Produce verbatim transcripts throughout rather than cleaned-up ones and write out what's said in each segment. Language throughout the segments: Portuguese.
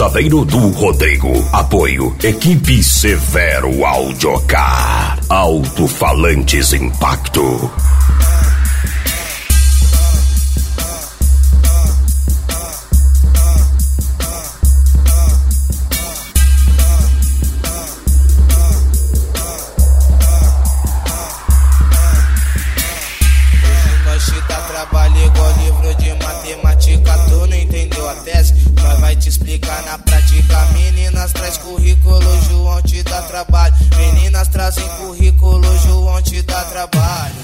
Lançadeiro do Rodrigo. Apoio Equipe Severo Audiocar. Alto-falantes Impacto. Na prática, meninas traz currículo, João te dá trabalho. Meninas trazem currículo, João te dá trabalho.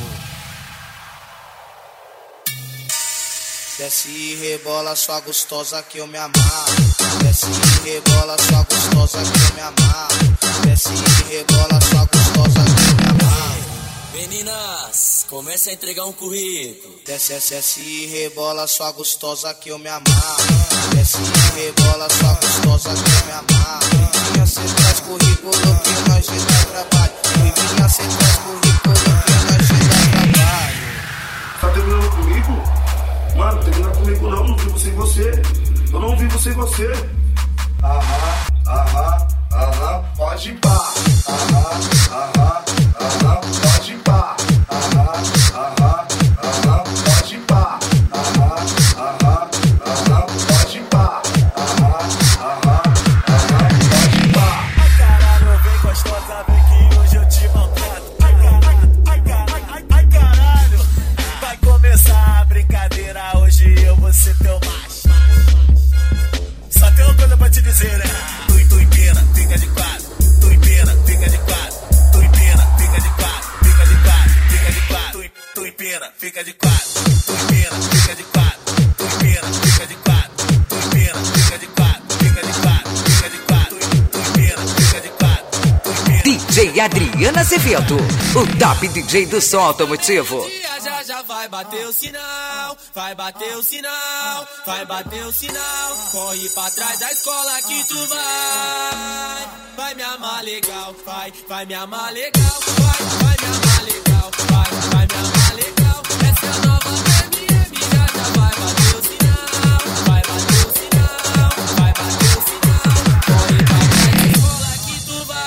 Desce e rebola sua gostosa que eu me amarro. Desce e rebola sua gostosa que eu me amarro. Desce e rebola sua gostosa que eu me amarro. Meninas, comece a entregar um currículo. Desce, desce e rebola sua gostosa que eu me amarro. Desce e rebola sua gostosa que eu me amarro. Vivinha, cê traz currículo que nós te dá trabalho. Vivinha, cê traz currículo que nós te dá trabalho. Tá terminando comigo? Mano, não termina comigo não, não vivo sem você. Eu não vivo sem você. Aham, aham, aham, pode pá. Aham, aham, aham, pode pá. Aham, aham, aham, pode pá. Aham, aham, aham, pode pá. Aham, aham, aham, pode pá. Ai caralho, vem gostosa, vem que hoje eu te maltrato. Ai caralho, ai caralho, ai, ai caralho. Vai começar a brincadeira, hoje eu vou ser teu macho. Só tem uma coisa pra te dizer, né? Tu, tu empina, fica de quatro. Tu empina, fica de quatro. Tu empina, fica de quatro. Fica de quatro, fica de quatro. Tu, tu empina, fica de quatro. Tu empina, fica de quatro. Tu empina, fica de quatro. Tu empina, fica de quatro. Fica de quatro, fica de quatro. Tu, tu empina, fica de quatro. Tu empina. D J Adriana Azevedo, o top D J do som automotivo. Já já vai bater o sinal, vai bater o sinal, vai bater o sinal. Corre pra trás da escola que tu vai. Vai me amar legal, vai, vai me amar legal, vai, vai me amar legal, vai, vai me amar legal. Essa é a nova M M, já já vai bater o sinal, vai bater o sinal, vai bater o sinal. Corre pra trás da escola que tu vai.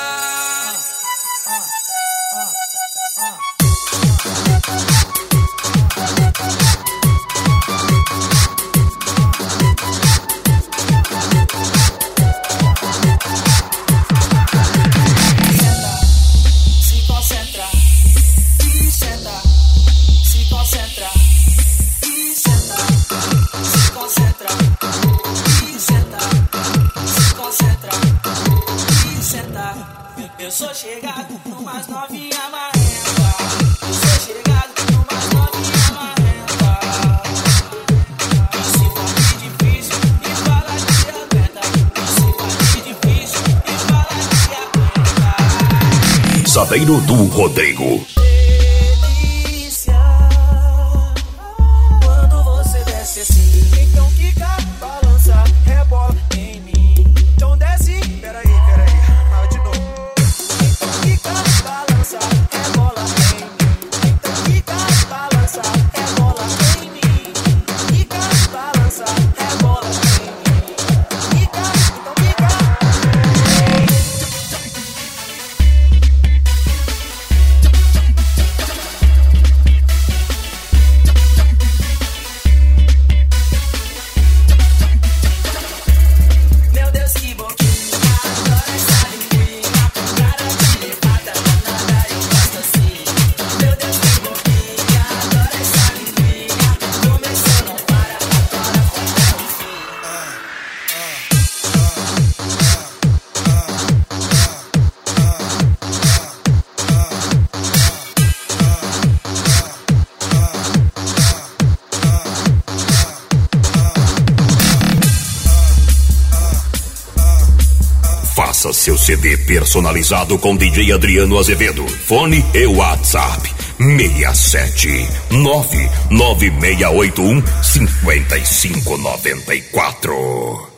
Eu sou chegado numas novinha marrenta. Eu sou chegado numas novinha marrenta. Se faz difícil e fala que aguenta. Se faz difícil e fala que aguenta. Lançadeiro do Rodrigo. Delícia quando você desce assim. Então quica, balança, rebola em mim. Então desce, peraí, peraí. Ah, de novo. Quica, balança, rebola em mim. Então quica, balança, rebola em mim. Quica, balança, rebola em mim. Quica, então quica. Meu Deus, que boquinha, adoro essa linguinha. Cara de levada, danada, eu gosto assim. Meu Deus, que boquinha, adoro essa linguinha. Começou, não para, agora vai o fim. Faça seu C D personalizado com D J Adriano Azevedo. Fone e WhatsApp seis sete nove nove seis oito um cinco cinco nove quatro.